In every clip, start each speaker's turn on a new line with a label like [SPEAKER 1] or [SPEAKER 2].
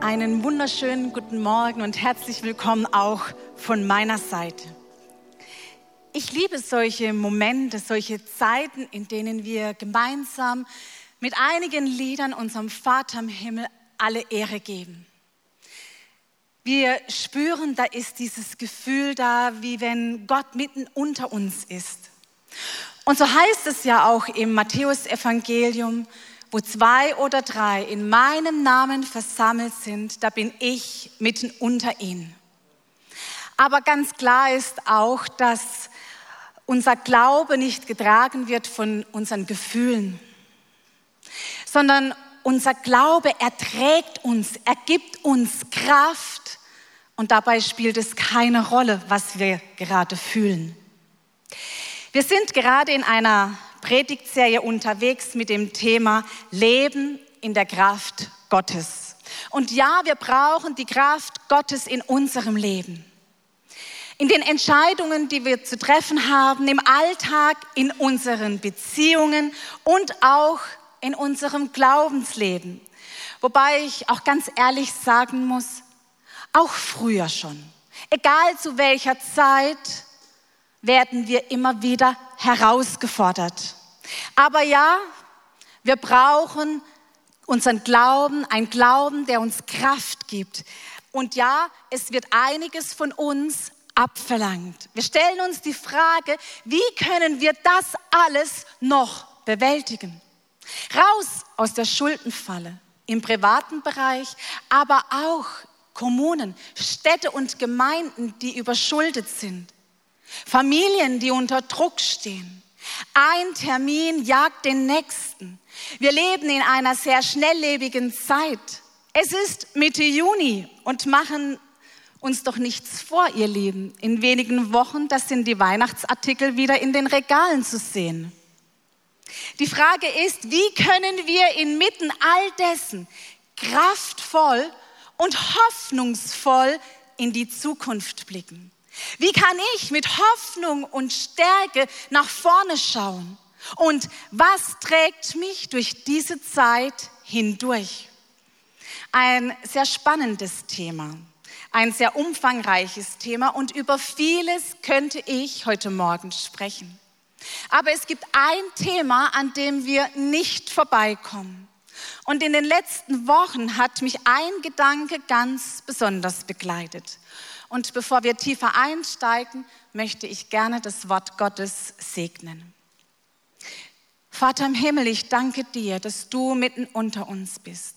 [SPEAKER 1] Einen wunderschönen guten Morgen und herzlich willkommen auch von meiner Seite. Ich liebe solche Momente, solche Zeiten, in denen wir gemeinsam mit einigen Liedern unserem Vater im Himmel alle Ehre geben. Wir spüren, da ist dieses Gefühl da, wie wenn Gott mitten unter uns ist. Und so heißt es ja auch im Matthäus-Evangelium, wo 2 oder 3 in meinem Namen versammelt sind, da bin ich mitten unter ihnen. Aber ganz klar ist auch, dass unser Glaube nicht getragen wird von unseren Gefühlen, sondern unser Glaube erträgt uns, er gibt uns Kraft und dabei spielt es keine Rolle, was wir gerade fühlen. Wir sind gerade in einer Predigtserie unterwegs mit dem Thema Leben in der Kraft Gottes. Und ja, wir brauchen die Kraft Gottes in unserem Leben. In den Entscheidungen, die wir zu treffen haben, im Alltag, in unseren Beziehungen und auch in unserem Glaubensleben. Wobei ich auch ganz ehrlich sagen muss, auch früher schon, egal zu welcher Zeit, werden wir immer wieder herausgefordert. Aber ja, wir brauchen unseren Glauben, einen Glauben, der uns Kraft gibt. Und ja, es wird einiges von uns abverlangt. Wir stellen uns die Frage, wie können wir das alles noch bewältigen? Raus aus der Schuldenfalle im privaten Bereich, aber auch Kommunen, Städte und Gemeinden, die überschuldet sind. Familien, die unter Druck stehen. Ein Termin jagt den nächsten. Wir leben in einer sehr schnelllebigen Zeit. Es ist Mitte Juni und machen uns doch nichts vor, ihr Lieben. In wenigen Wochen, das sind die Weihnachtsartikel wieder in den Regalen zu sehen. Die Frage ist, wie können wir inmitten all dessen kraftvoll und hoffnungsvoll in die Zukunft blicken? Wie kann ich mit Hoffnung und Stärke nach vorne schauen? Und was trägt mich durch diese Zeit hindurch? Ein sehr spannendes Thema, ein sehr umfangreiches Thema und über vieles könnte ich heute Morgen sprechen. Aber es gibt ein Thema, an dem wir nicht vorbeikommen. Und in den letzten Wochen hat mich ein Gedanke ganz besonders begleitet. Und bevor wir tiefer einsteigen, möchte ich gerne das Wort Gottes segnen. Vater im Himmel, ich danke dir, dass du mitten unter uns bist.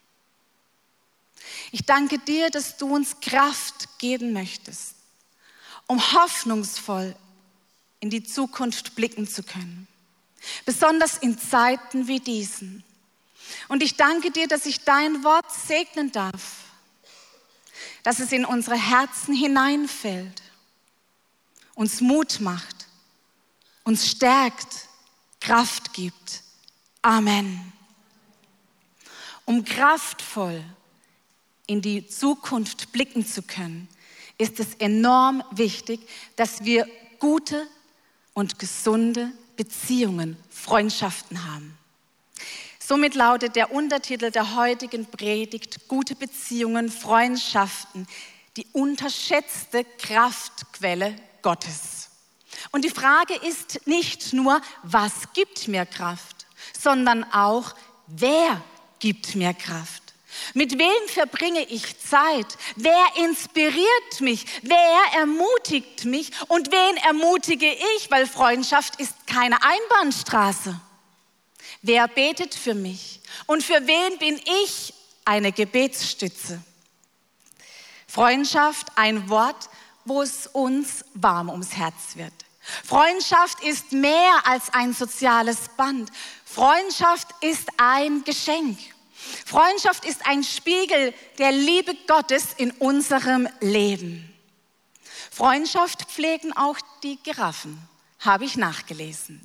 [SPEAKER 1] Ich danke dir, dass du uns Kraft geben möchtest, um hoffnungsvoll in die Zukunft blicken zu können. Besonders in Zeiten wie diesen. Und ich danke dir, dass ich dein Wort segnen darf. Dass es in unsere Herzen hineinfällt, uns Mut macht, uns stärkt, Kraft gibt. Amen. Um kraftvoll in die Zukunft blicken zu können, ist es enorm wichtig, dass wir gute und gesunde Beziehungen, Freundschaften haben. Somit lautet der Untertitel der heutigen Predigt: Gute Beziehungen, Freundschaften, die unterschätzte Kraftquelle Gottes. Und die Frage ist nicht nur, was gibt mir Kraft, sondern auch, wer gibt mir Kraft? Mit wem verbringe ich Zeit? Wer inspiriert mich? Wer ermutigt mich? Und wen ermutige ich? Weil Freundschaft ist keine Einbahnstraße. Wer betet für mich? Und für wen bin ich eine Gebetsstütze? Freundschaft, ein Wort, wo es uns warm ums Herz wird. Freundschaft ist mehr als ein soziales Band. Freundschaft ist ein Geschenk. Freundschaft ist ein Spiegel der Liebe Gottes in unserem Leben. Freundschaft pflegen auch die Giraffen, habe ich nachgelesen.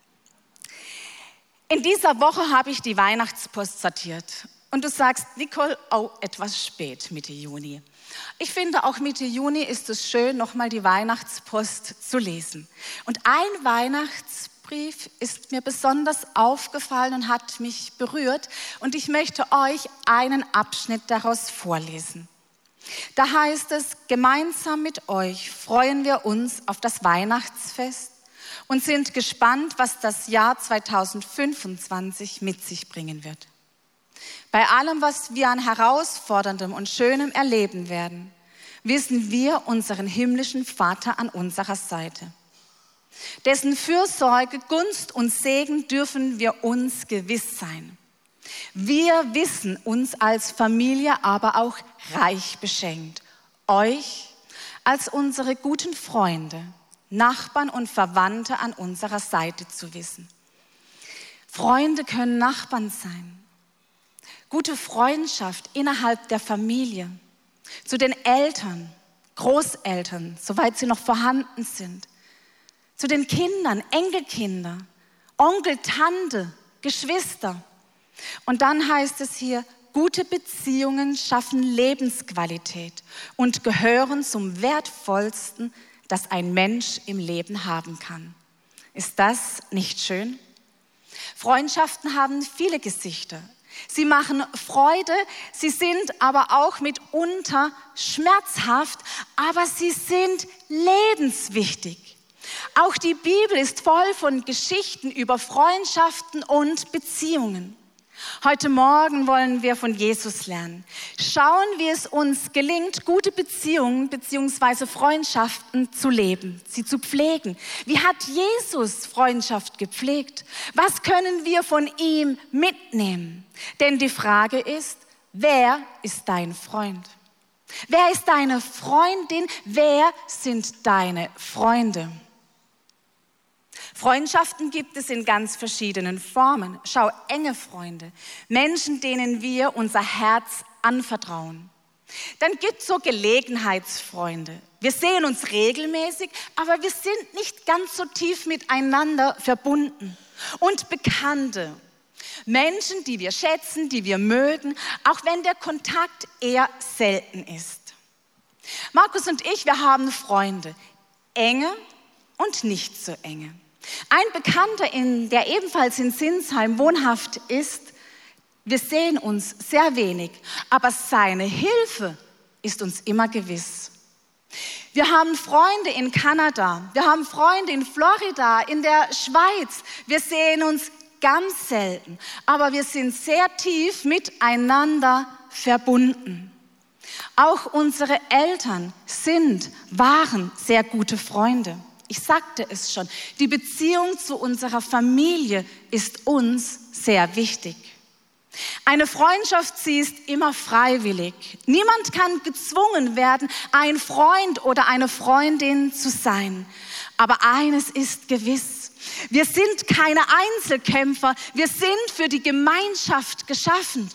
[SPEAKER 1] In dieser Woche habe ich die Weihnachtspost sortiert. Und du sagst, Nicole, oh, etwas spät, Mitte Juni. Ich finde, auch Mitte Juni ist es schön, nochmal die Weihnachtspost zu lesen. Und ein Weihnachtspost Jakobusbrief ist mir besonders aufgefallen und hat mich berührt. Und ich möchte euch einen Abschnitt daraus vorlesen. Da heißt es: Gemeinsam mit euch freuen wir uns auf das Weihnachtsfest und sind gespannt, was das Jahr 2025 mit sich bringen wird. Bei allem, was wir an Herausforderndem und Schönem erleben werden, wissen wir unseren himmlischen Vater an unserer Seite. Dessen Fürsorge, Gunst und Segen dürfen wir uns gewiss sein. Wir wissen uns als Familie aber auch reich beschenkt, euch als unsere guten Freunde, Nachbarn und Verwandte an unserer Seite zu wissen. Freunde können Nachbarn sein. Gute Freundschaft innerhalb der Familie, zu den Eltern, Großeltern, soweit sie noch vorhanden sind, zu den Kindern, Enkelkinder, Onkel, Tante, Geschwister. Und dann heißt es hier: Gute Beziehungen schaffen Lebensqualität und gehören zum Wertvollsten, das ein Mensch im Leben haben kann. Ist das nicht schön? Freundschaften haben viele Gesichter. Sie machen Freude, sie sind aber auch mitunter schmerzhaft, aber sie sind lebenswichtig. Auch die Bibel ist voll von Geschichten über Freundschaften und Beziehungen. Heute Morgen wollen wir von Jesus lernen. Schauen, wie es uns gelingt, gute Beziehungen bzw. Freundschaften zu leben, sie zu pflegen. Wie hat Jesus Freundschaft gepflegt? Was können wir von ihm mitnehmen? Denn die Frage ist: Wer ist dein Freund? Wer ist deine Freundin? Wer sind deine Freunde? Freundschaften gibt es in ganz verschiedenen Formen. Schau, enge Freunde, Menschen, denen wir unser Herz anvertrauen. Dann gibt es so Gelegenheitsfreunde. Wir sehen uns regelmäßig, aber wir sind nicht ganz so tief miteinander verbunden. Und Bekannte, Menschen, die wir schätzen, die wir mögen, auch wenn der Kontakt eher selten ist. Markus und ich, wir haben Freunde, enge und nicht so enge. Ein Bekannter, der ebenfalls in Sinsheim wohnhaft ist, wir sehen uns sehr wenig, aber seine Hilfe ist uns immer gewiss. Wir haben Freunde in Kanada, wir haben Freunde in Florida, in der Schweiz. Wir sehen uns ganz selten, aber wir sind sehr tief miteinander verbunden. Auch unsere Eltern waren sehr gute Freunde. Ich sagte es schon, die Beziehung zu unserer Familie ist uns sehr wichtig. Eine Freundschaft, sie ist immer freiwillig. Niemand kann gezwungen werden, ein Freund oder eine Freundin zu sein. Aber eines ist gewiss: Wir sind keine Einzelkämpfer, wir sind für die Gemeinschaft geschaffen.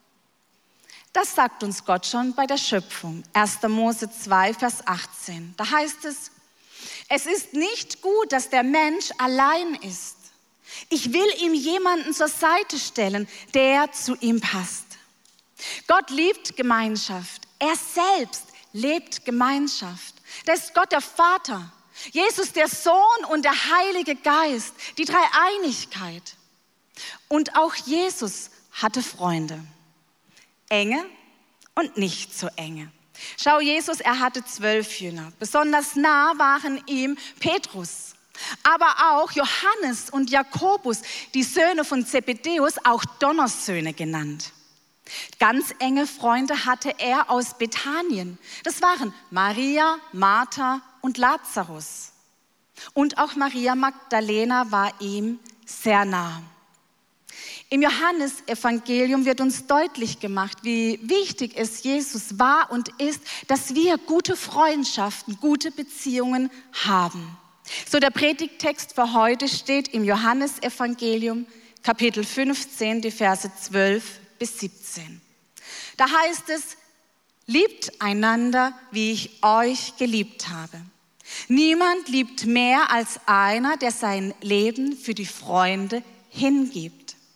[SPEAKER 1] Das sagt uns Gott schon bei der Schöpfung. 1. Mose 2, Vers 18. Da heißt es: Es ist nicht gut, dass der Mensch allein ist. Ich will ihm jemanden zur Seite stellen, der zu ihm passt. Gott liebt Gemeinschaft. Er selbst lebt Gemeinschaft. Das ist Gott der Vater, Jesus der Sohn und der Heilige Geist, die Dreieinigkeit. Und auch Jesus hatte Freunde. Enge und nicht so enge. Schau, Jesus, er hatte 12 Jünger. Besonders nah waren ihm Petrus, aber auch Johannes und Jakobus, die Söhne von Zebedäus, auch Donnersöhne genannt. Ganz enge Freunde hatte er aus Bethanien. Das waren Maria, Martha und Lazarus. Und auch Maria Magdalena war ihm sehr nah. Im Johannesevangelium wird uns deutlich gemacht, wie wichtig es Jesus war und ist, dass wir gute Freundschaften, gute Beziehungen haben. So, der Predigttext für heute steht im Johannesevangelium, Kapitel 15, die Verse 12 bis 17. Da heißt es: Liebt einander, wie ich euch geliebt habe. Niemand liebt mehr als einer, der sein Leben für die Freunde hingibt.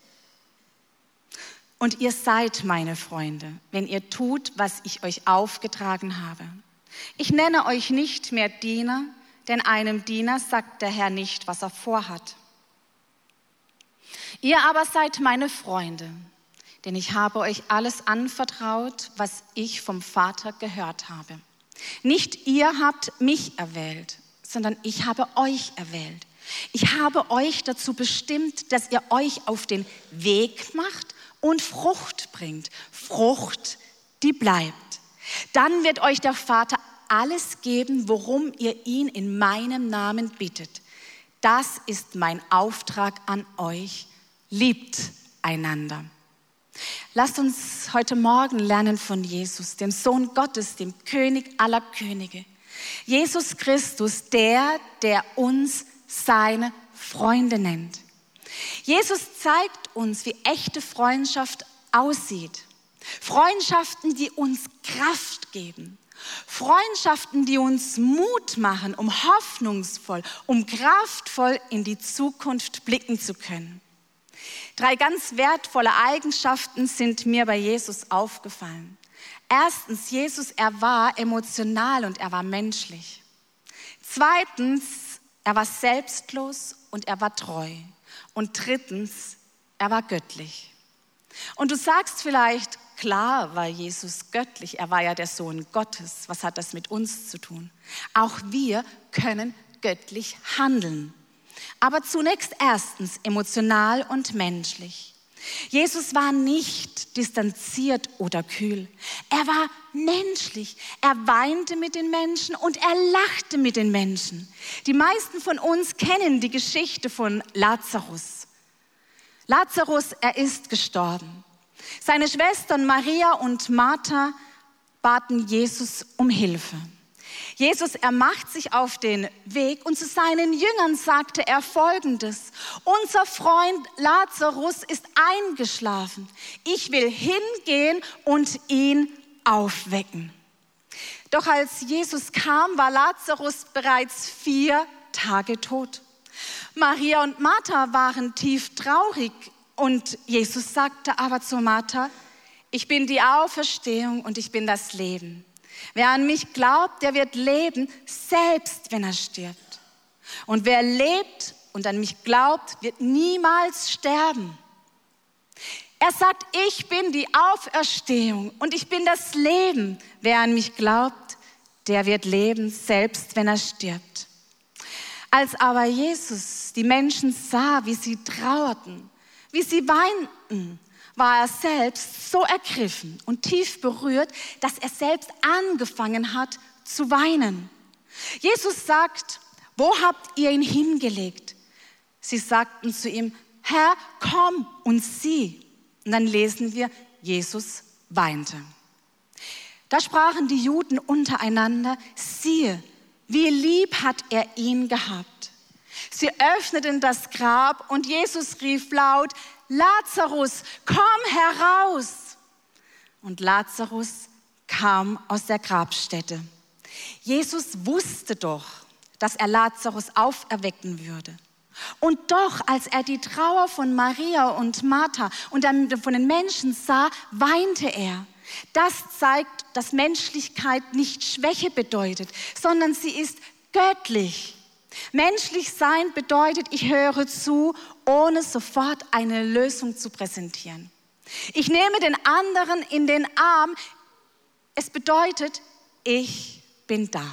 [SPEAKER 1] Und ihr seid meine Freunde, wenn ihr tut, was ich euch aufgetragen habe. Ich nenne euch nicht mehr Diener, denn einem Diener sagt der Herr nicht, was er vorhat. Ihr aber seid meine Freunde, denn ich habe euch alles anvertraut, was ich vom Vater gehört habe. Nicht ihr habt mich erwählt, sondern ich habe euch erwählt. Ich habe euch dazu bestimmt, dass ihr euch auf den Weg macht und Frucht bringt. Frucht, die bleibt. Dann wird euch der Vater alles geben, worum ihr ihn in meinem Namen bittet. Das ist mein Auftrag an euch. Liebt einander. Lasst uns heute Morgen lernen von Jesus, dem Sohn Gottes, dem König aller Könige. Jesus Christus, der uns seine Freunde nennt. Jesus zeigt uns, wie echte Freundschaft aussieht. Freundschaften, die uns Kraft geben. Freundschaften, die uns Mut machen, um hoffnungsvoll, um kraftvoll in die Zukunft blicken zu können. 3 ganz wertvolle Eigenschaften sind mir bei Jesus aufgefallen. Erstens, Jesus, er war emotional und er war menschlich. Zweitens, er war selbstlos und er war treu. Und drittens, er war göttlich. Und du sagst vielleicht, klar war Jesus göttlich, er war ja der Sohn Gottes. Was hat das mit uns zu tun? Auch wir können göttlich handeln. Aber zunächst erstens emotional und menschlich. Jesus war nicht distanziert oder kühl. Er war menschlich. Er weinte mit den Menschen und er lachte mit den Menschen. Die meisten von uns kennen die Geschichte von Lazarus. Lazarus, er ist gestorben. Seine Schwestern Maria und Martha baten Jesus um Hilfe. Jesus, er macht sich auf den Weg und zu seinen Jüngern sagte er Folgendes: Unser Freund Lazarus ist eingeschlafen. Ich will hingehen und ihn aufwecken. Doch als Jesus kam, war Lazarus bereits 4 Tage tot. Maria und Martha waren tief traurig und Jesus sagte aber zu Martha: Ich bin die Auferstehung und ich bin das Leben. Wer an mich glaubt, der wird leben, selbst wenn er stirbt. Und wer lebt und an mich glaubt, wird niemals sterben. Er sagt, ich bin die Auferstehung und ich bin das Leben. Wer an mich glaubt, der wird leben, selbst wenn er stirbt. Als aber Jesus die Menschen sah, wie sie trauerten, wie sie weinten, war er selbst so ergriffen und tief berührt, dass er selbst angefangen hat zu weinen. Jesus sagt, wo habt ihr ihn hingelegt? Sie sagten zu ihm, Herr, komm und sieh. Und dann lesen wir, Jesus weinte. Da sprachen die Juden untereinander, siehe, wie lieb hat er ihn gehabt. Sie öffneten das Grab und Jesus rief laut, Lazarus, komm heraus! Und Lazarus kam aus der Grabstätte. Jesus wusste doch, dass er Lazarus auferwecken würde. Und doch, als er die Trauer von Maria und Martha und dann von den Menschen sah, weinte er. Das zeigt, dass Menschlichkeit nicht Schwäche bedeutet, sondern sie ist göttlich. Menschlich sein bedeutet, ich höre zu, ohne sofort eine Lösung zu präsentieren. Ich nehme den anderen in den Arm. Es bedeutet, ich bin da.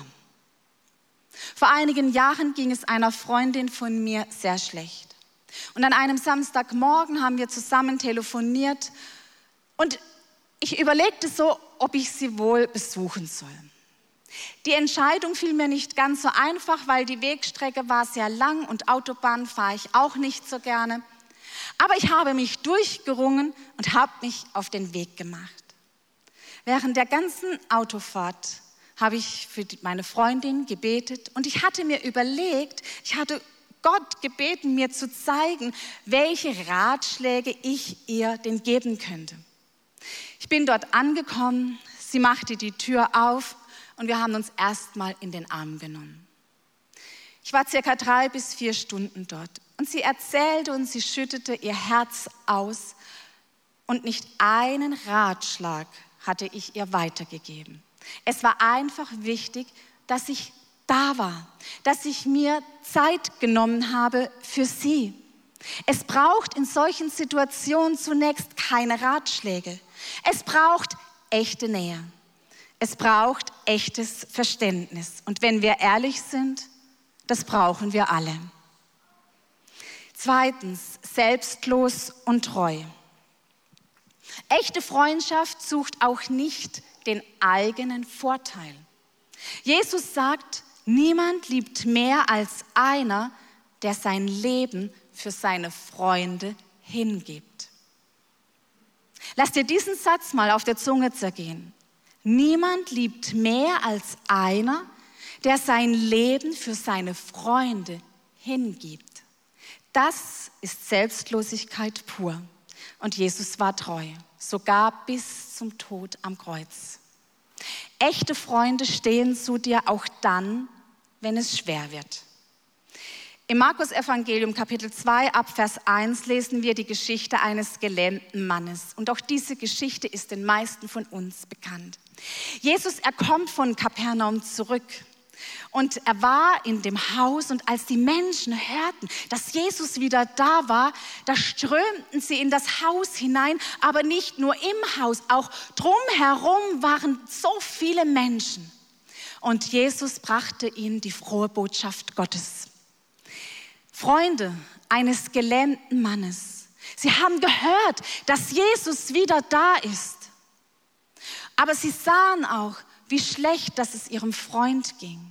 [SPEAKER 1] Vor einigen Jahren ging es einer Freundin von mir sehr schlecht. Und an einem Samstagmorgen haben wir zusammen telefoniert und ich überlegte so, ob ich sie wohl besuchen soll. Die Entscheidung fiel mir nicht ganz so einfach, weil die Wegstrecke war sehr lang und Autobahn fahre ich auch nicht so gerne. Aber ich habe mich durchgerungen und habe mich auf den Weg gemacht. Während der ganzen Autofahrt habe ich für meine Freundin gebetet und ich hatte mir überlegt, ich hatte Gott gebeten, mir zu zeigen, welche Ratschläge ich ihr denn geben könnte. Ich bin dort angekommen, sie machte die Tür auf und wir haben uns erstmal in den Arm genommen. Ich war circa 3 bis 4 Stunden dort und sie erzählte und sie schüttete ihr Herz aus und nicht einen Ratschlag hatte ich ihr weitergegeben. Es war einfach wichtig, dass ich da war, dass ich mir Zeit genommen habe für sie. Es braucht in solchen Situationen zunächst keine Ratschläge. Es braucht echte Nähe. Es braucht echtes Verständnis. Und wenn wir ehrlich sind, das brauchen wir alle. Zweitens, selbstlos und treu. Echte Freundschaft sucht auch nicht den eigenen Vorteil. Jesus sagt, niemand liebt mehr als einer, der sein Leben für seine Freunde hingibt. Lass dir diesen Satz mal auf der Zunge zergehen. Niemand liebt mehr als einer, der sein Leben für seine Freunde hingibt. Das ist Selbstlosigkeit pur. Und Jesus war treu, sogar bis zum Tod am Kreuz. Echte Freunde stehen zu dir auch dann, wenn es schwer wird. Im Markus-Evangelium Kapitel 2 ab Vers 1 lesen wir die Geschichte eines gelähmten Mannes. Und auch diese Geschichte ist den meisten von uns bekannt. Jesus, er kommt von Kapernaum zurück. Und er war in dem Haus und als die Menschen hörten, dass Jesus wieder da war, da strömten sie in das Haus hinein, aber nicht nur im Haus, auch drumherum waren so viele Menschen. Und Jesus brachte ihnen die frohe Botschaft Gottes. Freunde eines gelähmten Mannes, sie haben gehört, dass Jesus wieder da ist. Aber sie sahen auch, wie schlecht, dass es ihrem Freund ging.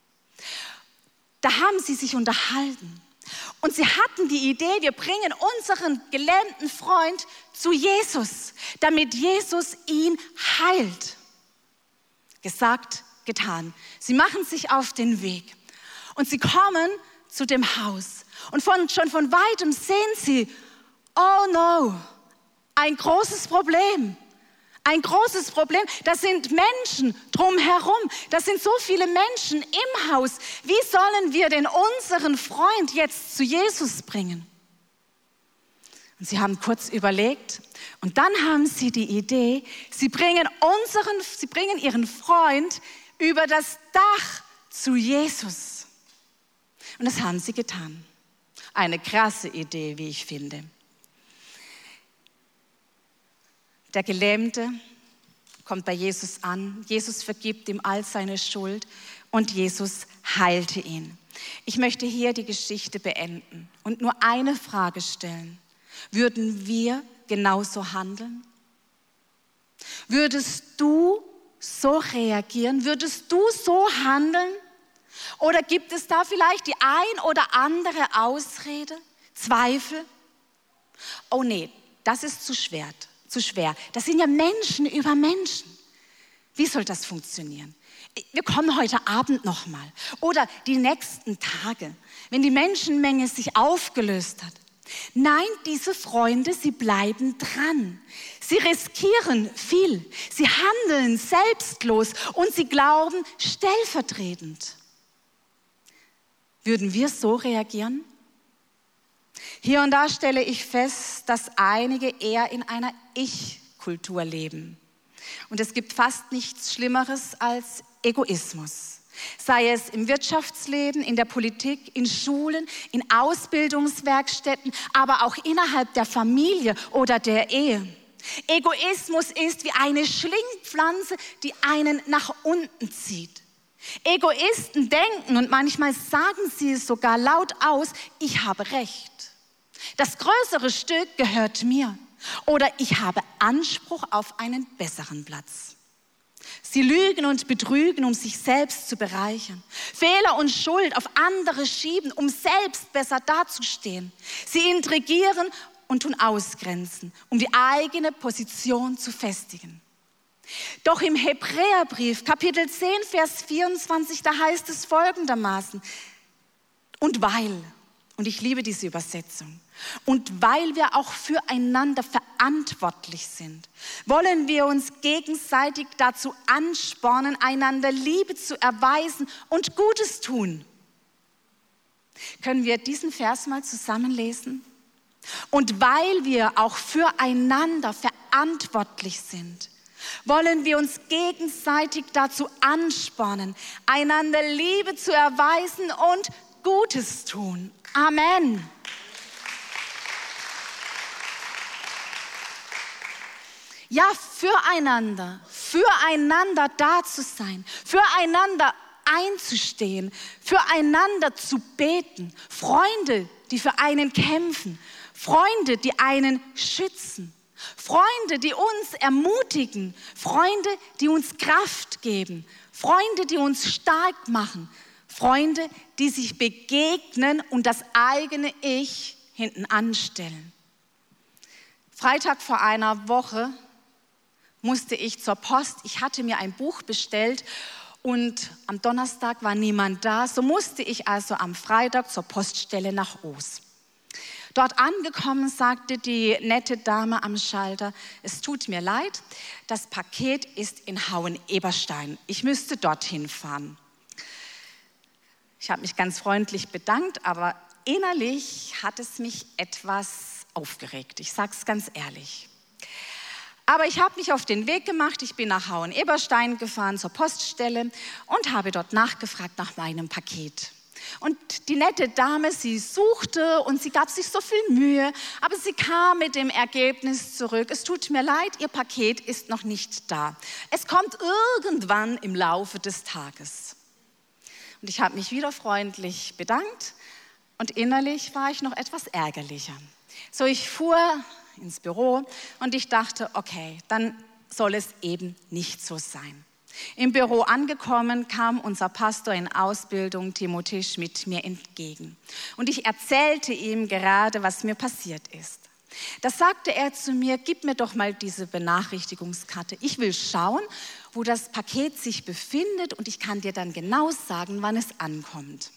[SPEAKER 1] Da haben sie sich unterhalten und sie hatten die Idee, wir bringen unseren gelähmten Freund zu Jesus, damit Jesus ihn heilt. Gesagt, getan. Sie machen sich auf den Weg und sie kommen zu dem Haus und schon von weitem sehen sie, oh no, ein großes Problem. Ein großes Problem, da sind Menschen drumherum, da sind so viele Menschen im Haus. Wie sollen wir denn unseren Freund jetzt zu Jesus bringen? Und sie haben kurz überlegt und dann haben sie die Idee, sie bringen ihren Freund über das Dach zu Jesus. Und das haben sie getan. Eine krasse Idee, wie ich finde. Der Gelähmte kommt bei Jesus an. Jesus vergibt ihm all seine Schuld und Jesus heilte ihn. Ich möchte hier die Geschichte beenden und nur eine Frage stellen. Würden wir genauso handeln? Würdest du so reagieren? Würdest du so handeln? Oder gibt es da vielleicht die ein oder andere Ausrede, Zweifel? Oh nee, das ist zu schwer. Das sind ja Menschen über Menschen. Wie soll das funktionieren? Wir kommen heute Abend nochmal oder die nächsten Tage, wenn die Menschenmenge sich aufgelöst hat. Nein, diese Freunde, sie bleiben dran. Sie riskieren viel. Sie handeln selbstlos und sie glauben stellvertretend. Würden wir so reagieren? Hier und da stelle ich fest, dass einige eher in einer Ich-Kultur leben. Und es gibt fast nichts Schlimmeres als Egoismus. Sei es im Wirtschaftsleben, in der Politik, in Schulen, in Ausbildungswerkstätten, aber auch innerhalb der Familie oder der Ehe. Egoismus ist wie eine Schlingpflanze, die einen nach unten zieht. Egoisten denken und manchmal sagen sie es sogar laut aus, ich habe Recht. Das größere Stück gehört mir oder ich habe Anspruch auf einen besseren Platz. Sie lügen und betrügen, um sich selbst zu bereichern. Fehler und Schuld auf andere schieben, um selbst besser dazustehen. Sie intrigieren und tun ausgrenzen, um die eigene Position zu festigen. Doch im Hebräerbrief, Kapitel 10, Vers 24, da heißt es folgendermaßen, und ich liebe diese Übersetzung, und weil wir auch füreinander verantwortlich sind, wollen wir uns gegenseitig dazu anspornen, einander Liebe zu erweisen und Gutes tun. Können wir diesen Vers mal zusammenlesen? Und weil wir auch füreinander verantwortlich sind, wollen wir uns gegenseitig dazu anspornen, einander Liebe zu erweisen und Gutes tun. Amen. Ja, füreinander da zu sein, füreinander einzustehen, füreinander zu beten. Freunde, die für einen kämpfen, Freunde, die einen schützen, Freunde, die uns ermutigen, Freunde, die uns Kraft geben, Freunde, die uns stark machen, Freunde, die sich begegnen und das eigene Ich hinten anstellen. Freitag vor einer Woche musste ich zur Post. Ich hatte mir ein Buch bestellt und am Donnerstag war niemand da. So musste ich also am Freitag zur Poststelle nach Oos. Dort angekommen sagte die nette Dame am Schalter, es tut mir leid, das Paket ist in Hauen-Eberstein. Ich müsste dorthin fahren. Ich habe mich ganz freundlich bedankt, aber innerlich hat es mich etwas aufgeregt. Ich sage es ganz ehrlich. Aber ich habe mich auf den Weg gemacht. Ich bin nach Hauen-Eberstein gefahren zur Poststelle und habe dort nachgefragt nach meinem Paket. Und die nette Dame, sie suchte und sie gab sich so viel Mühe, aber sie kam mit dem Ergebnis zurück. Es tut mir leid, Ihr Paket ist noch nicht da. Es kommt irgendwann im Laufe des Tages. Und ich habe mich wieder freundlich bedankt und innerlich war ich noch etwas ärgerlicher. So, ich fuhr ins Büro und ich dachte, okay, dann soll es eben nicht so sein. Im Büro angekommen, kam unser Pastor in Ausbildung, Timotheus Schmidt, mir entgegen. Und ich erzählte ihm gerade, was mir passiert ist. Da sagte er zu mir, gib mir doch mal diese Benachrichtigungskarte. Ich will schauen, wo das Paket sich befindet und ich kann dir dann genau sagen, wann es ankommt.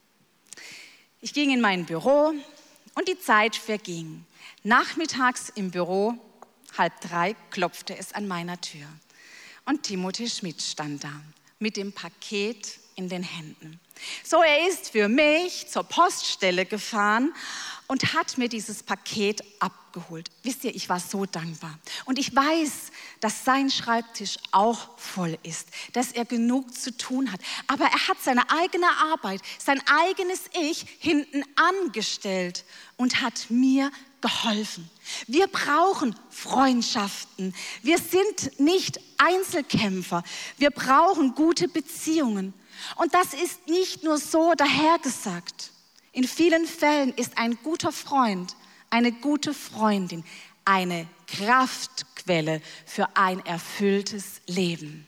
[SPEAKER 1] Ich ging in mein Büro und die Zeit verging. Nachmittags im Büro, 2:30, klopfte es an meiner Tür. Und Timotheus Schmidt stand da mit dem Paket in den Händen. So, er ist für mich zur Poststelle gefahren und hat mir dieses Paket abgeholt. Wisst ihr, ich war so dankbar. Und ich weiß, dass sein Schreibtisch auch voll ist, dass er genug zu tun hat. Aber er hat seine eigene Arbeit, sein eigenes Ich hinten angestellt und hat mir geholfen. Wir brauchen Freundschaften. Wir sind nicht Einzelkämpfer. Wir brauchen gute Beziehungen. Und das ist nicht nur so dahergesagt. In vielen Fällen ist ein guter Freund, eine gute Freundin eine Kraftquelle für ein erfülltes Leben.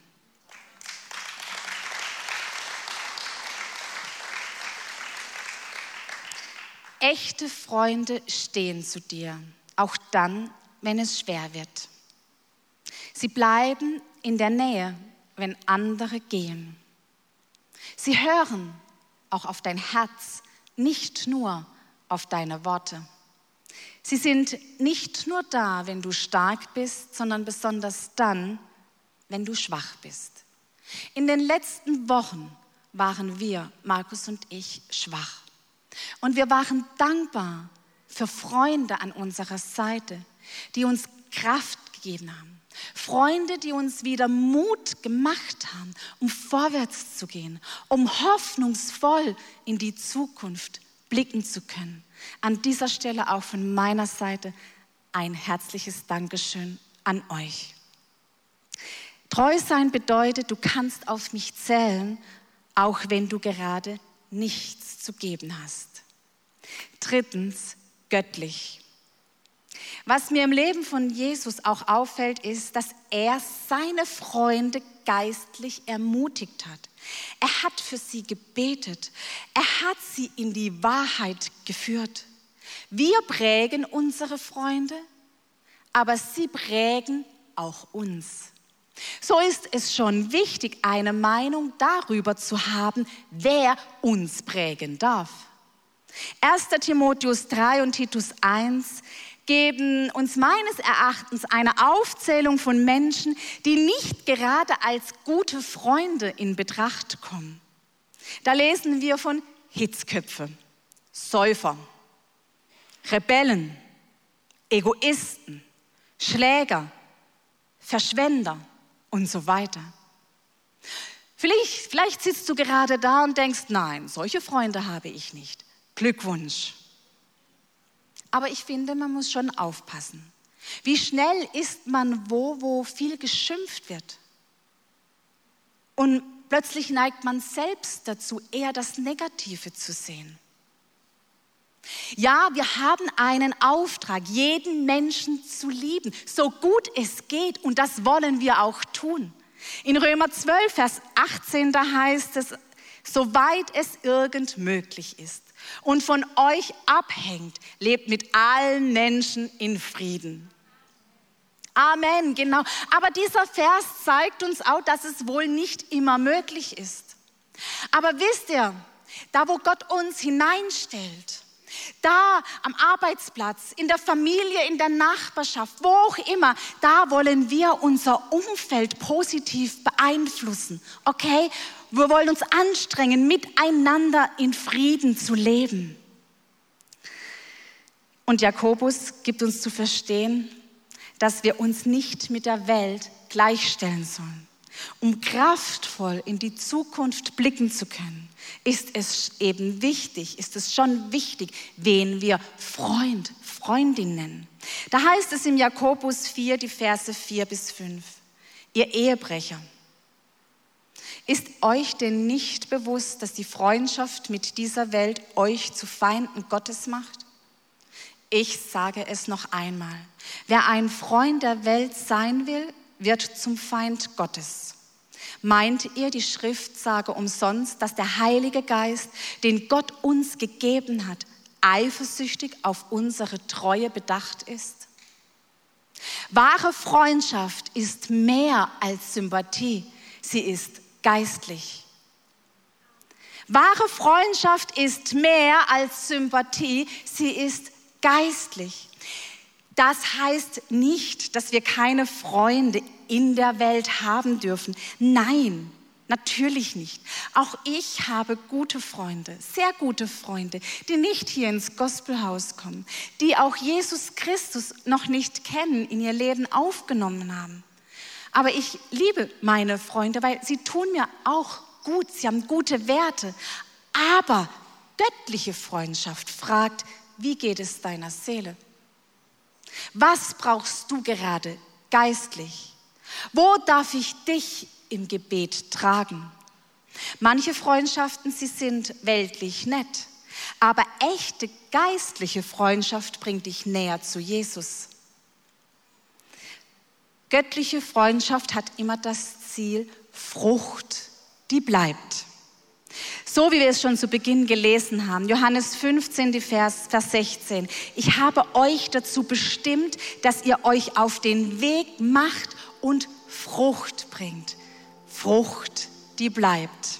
[SPEAKER 1] Echte Freunde stehen zu dir, auch dann, wenn es schwer wird. Sie bleiben in der Nähe, wenn andere gehen. Sie hören auch auf dein Herz, nicht nur auf deine Worte. Sie sind nicht nur da, wenn du stark bist, sondern besonders dann, wenn du schwach bist. In den letzten Wochen waren wir, Markus und ich, schwach. Und wir waren dankbar für Freunde an unserer Seite, die uns Kraft gegeben haben. Freunde, die uns wieder Mut gemacht haben, um vorwärts zu gehen, um hoffnungsvoll in die Zukunft blicken zu können. An dieser Stelle auch von meiner Seite ein herzliches Dankeschön an euch. Treu sein bedeutet, du kannst auf mich zählen, auch wenn du gerade nichts zu geben hast. 3. göttlich. Was mir im Leben von Jesus auch auffällt, ist, dass er seine Freunde geistlich ermutigt hat. Er hat für sie gebetet. Er hat sie in die Wahrheit geführt. Wir prägen unsere Freunde, aber sie prägen auch uns. So ist es schon wichtig, eine Meinung darüber zu haben, wer uns prägen darf. 1. Timotheus 3 und Titus 1 geben uns meines Erachtens eine Aufzählung von Menschen, die nicht gerade als gute Freunde in Betracht kommen. Da lesen wir von Hitzköpfe, Säufer, Rebellen, Egoisten, Schläger, Verschwender und so weiter. Vielleicht sitzt du gerade da und denkst, nein, solche Freunde habe ich nicht. Glückwunsch. Aber ich finde, man muss schon aufpassen. Wie schnell ist man wo viel geschimpft wird? Und plötzlich neigt man selbst dazu, eher das Negative zu sehen. Ja, wir haben einen Auftrag, jeden Menschen zu lieben, so gut es geht, und das wollen wir auch tun. In Römer 12, Vers 18, da heißt es, soweit es irgend möglich ist und von euch abhängt, lebt mit allen Menschen in Frieden. Amen, genau. Aber dieser Vers zeigt uns auch, dass es wohl nicht immer möglich ist. Aber wisst ihr, da wo Gott uns hineinstellt, da am Arbeitsplatz, in der Familie, in der Nachbarschaft, wo auch immer, da wollen wir unser Umfeld positiv beeinflussen. Okay? Wir wollen uns anstrengen, miteinander in Frieden zu leben. Und Jakobus gibt uns zu verstehen, dass wir uns nicht mit der Welt gleichstellen sollen. Um kraftvoll in die Zukunft blicken zu können, ist es schon wichtig, wen wir Freund, Freundin nennen. Da heißt es im Jakobus 4, die Verse 4 bis 5. Ihr Ehebrecher, ist euch denn nicht bewusst, dass die Freundschaft mit dieser Welt euch zu Feinden Gottes macht? Ich sage es noch einmal. Wer ein Freund der Welt sein will, wird zum Feind Gottes. Meint ihr, die Schrift sage umsonst, dass der Heilige Geist, den Gott uns gegeben hat, eifersüchtig auf unsere Treue bedacht ist? Wahre Freundschaft ist mehr als Sympathie, sie ist geistlich. Wahre Freundschaft ist mehr als Sympathie, sie ist geistlich. Das heißt nicht, dass wir keine Freunde in der Welt haben dürfen. Nein, natürlich nicht. Auch ich habe gute Freunde, sehr gute Freunde, die nicht hier ins Gospelhaus kommen, die auch Jesus Christus noch nicht kennen, in ihr Leben aufgenommen haben. Aber ich liebe meine Freunde, weil sie tun mir auch gut, sie haben gute Werte. Aber göttliche Freundschaft fragt, wie geht es deiner Seele? Was brauchst du gerade geistlich? Wo darf ich dich im Gebet tragen? Manche Freundschaften, sie sind weltlich nett, aber echte geistliche Freundschaft bringt dich näher zu Jesus. Göttliche Freundschaft hat immer das Ziel Frucht, die bleibt. So wie wir es schon zu Beginn gelesen haben, Johannes 15, die Vers 16. Ich habe euch dazu bestimmt, dass ihr euch auf den Weg macht und Frucht bringt. Frucht, die bleibt.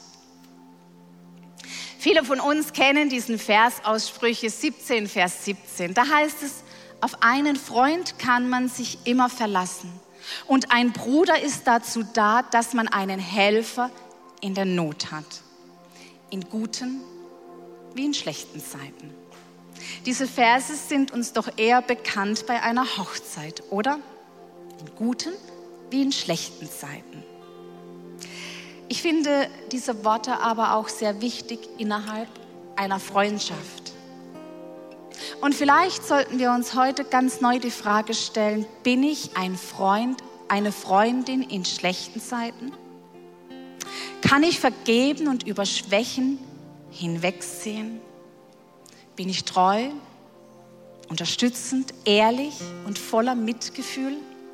[SPEAKER 1] Viele von uns kennen diesen Vers aus Sprüche 17, Vers 17. Da heißt es, auf einen Freund kann man sich immer verlassen. Und ein Bruder ist dazu da, dass man einen Helfer in der Not hat. In guten wie in schlechten Zeiten. Diese Verse sind uns doch eher bekannt bei einer Hochzeit, oder? In guten wie in schlechten Zeiten. Ich finde diese Worte aber auch sehr wichtig innerhalb einer Freundschaft. Und vielleicht sollten wir uns heute ganz neu die Frage stellen, bin ich ein Freund, eine Freundin in schlechten Zeiten? Kann ich vergeben und über Schwächen hinwegsehen? Bin ich treu, unterstützend, ehrlich und voller Mitgefühl?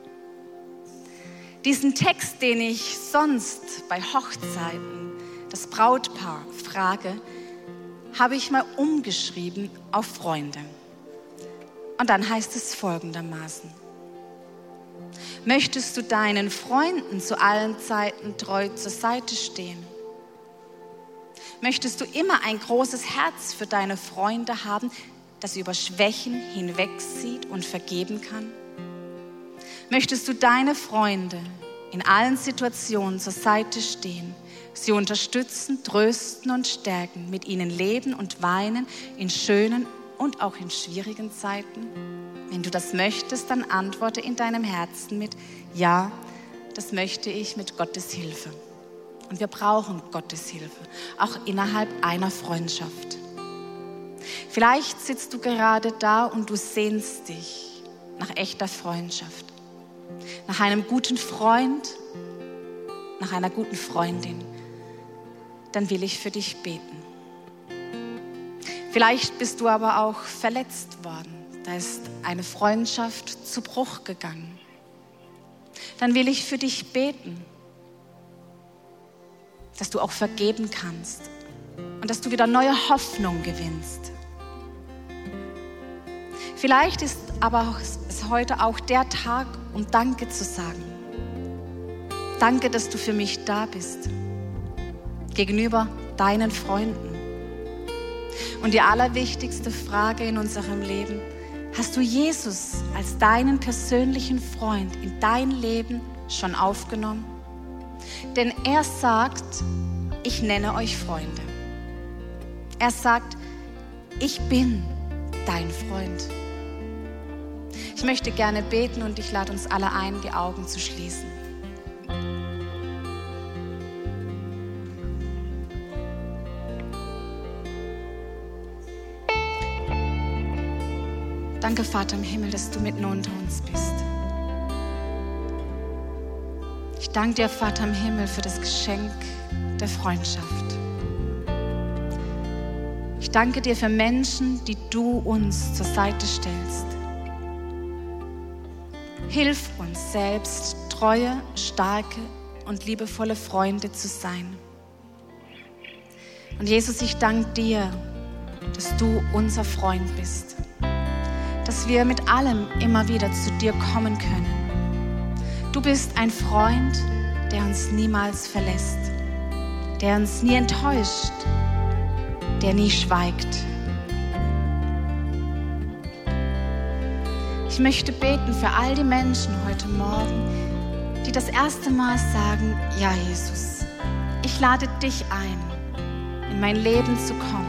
[SPEAKER 1] Diesen Text, den ich sonst bei Hochzeiten das Brautpaar frage, habe ich mal umgeschrieben auf Freunde. Und dann heißt es folgendermaßen: Möchtest du deinen Freunden zu allen Zeiten treu zur Seite stehen? Möchtest du immer ein großes Herz für deine Freunde haben, das über Schwächen hinwegsieht und vergeben kann? Möchtest du deine Freunde in allen Situationen zur Seite stehen, sie unterstützen, trösten und stärken, mit ihnen leben und weinen in schönen und auch in schwierigen Zeiten? Wenn du das möchtest, dann antworte in deinem Herzen mit Ja, das möchte ich mit Gottes Hilfe. Und wir brauchen Gottes Hilfe, auch innerhalb einer Freundschaft. Vielleicht sitzt du gerade da und du sehnst dich nach echter Freundschaft, nach einem guten Freund, nach einer guten Freundin, dann will ich für dich beten. Vielleicht bist du aber auch verletzt worden. Da ist eine Freundschaft zu Bruch gegangen. Dann will ich für dich beten, dass du auch vergeben kannst und dass du wieder neue Hoffnung gewinnst. Vielleicht ist aber heute auch der Tag, um Danke zu sagen. Danke, dass du für mich da bist, gegenüber deinen Freunden. Und die allerwichtigste Frage in unserem Leben: Hast du Jesus als deinen persönlichen Freund in dein Leben schon aufgenommen? Denn er sagt, ich nenne euch Freunde. Er sagt, ich bin dein Freund. Ich möchte gerne beten und ich lade uns alle ein, die Augen zu schließen. Danke, Vater im Himmel, dass du mitten unter uns bist. Ich danke dir, Vater im Himmel, für das Geschenk der Freundschaft. Ich danke dir für Menschen, die du uns zur Seite stellst. Hilf uns selbst, treue, starke und liebevolle Freunde zu sein. Und Jesus, ich danke dir, dass du unser Freund bist. Dass wir mit allem immer wieder zu dir kommen können. Du bist ein Freund, der uns niemals verlässt, der uns nie enttäuscht, der nie schweigt. Ich möchte beten für all die Menschen heute Morgen, die das erste Mal sagen, ja Jesus, ich lade dich ein, in mein Leben zu kommen.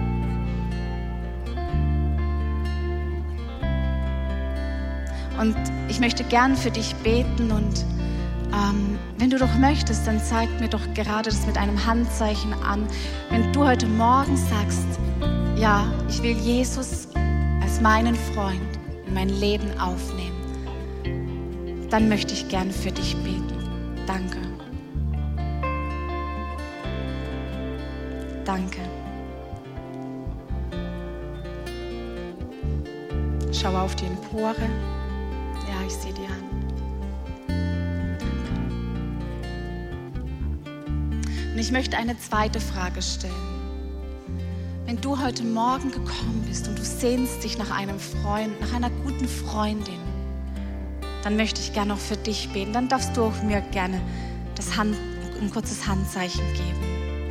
[SPEAKER 1] Und ich möchte gern für dich beten und wenn du doch möchtest, dann zeig mir doch gerade das mit einem Handzeichen an. Wenn du heute Morgen sagst, ja, ich will Jesus als meinen Freund in mein Leben aufnehmen, dann möchte ich gern für dich beten. Danke. Danke. Schau auf die Empore. Ja, ich sehe die Hand. Und ich möchte eine zweite Frage stellen. Wenn du heute Morgen gekommen bist und du sehnst dich nach einem Freund, nach einer guten Freundin, dann möchte ich gerne auch für dich beten. Dann darfst du auch mir gerne ein kurzes Handzeichen geben.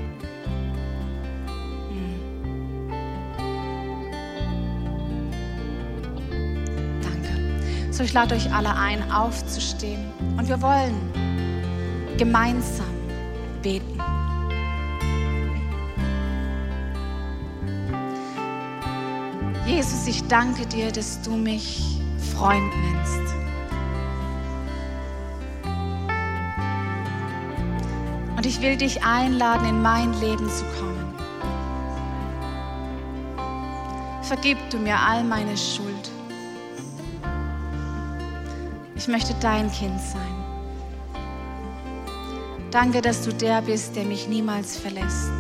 [SPEAKER 1] So, ich lade euch alle ein, aufzustehen und wir wollen gemeinsam beten. Jesus, ich danke dir, dass du mich Freund nennst. Und ich will dich einladen, in mein Leben zu kommen. Vergib du mir all meine Schuld. Ich möchte dein Kind sein. Danke, dass du der bist, der mich niemals verlässt.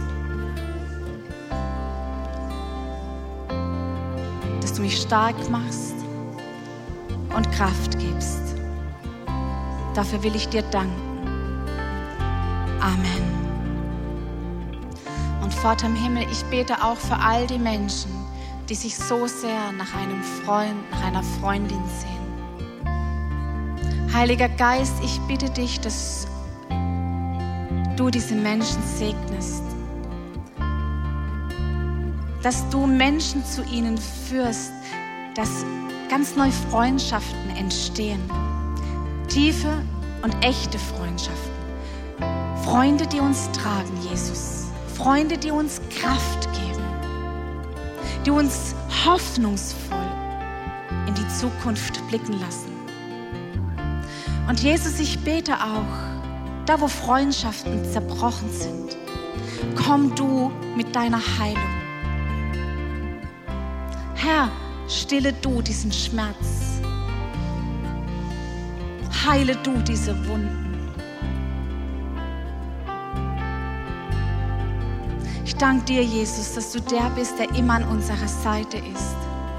[SPEAKER 1] Dass du mich stark machst und Kraft gibst. Dafür will ich dir danken. Amen. Und Vater im Himmel, ich bete auch für all die Menschen, die sich so sehr nach einem Freund, nach einer Freundin sehen. Heiliger Geist, ich bitte dich, dass du diese Menschen segnest. Dass du Menschen zu ihnen führst, dass ganz neue Freundschaften entstehen. Tiefe und echte Freundschaften. Freunde, die uns tragen, Jesus. Freunde, die uns Kraft geben. Die uns hoffnungsvoll in die Zukunft blicken lassen. Und Jesus, ich bete auch, da wo Freundschaften zerbrochen sind, komm du mit deiner Heilung. Herr, stille du diesen Schmerz. heile du diese Wunden. Ich danke dir, Jesus, dass du der bist, der immer an unserer Seite ist.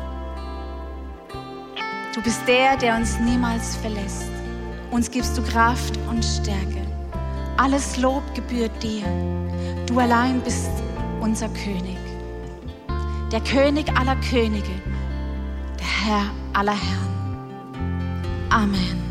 [SPEAKER 1] Du bist der uns niemals verlässt. Uns gibst du Kraft und Stärke. Alles Lob gebührt dir. Du allein bist unser König. Der König aller Könige, der Herr aller Herren. Amen.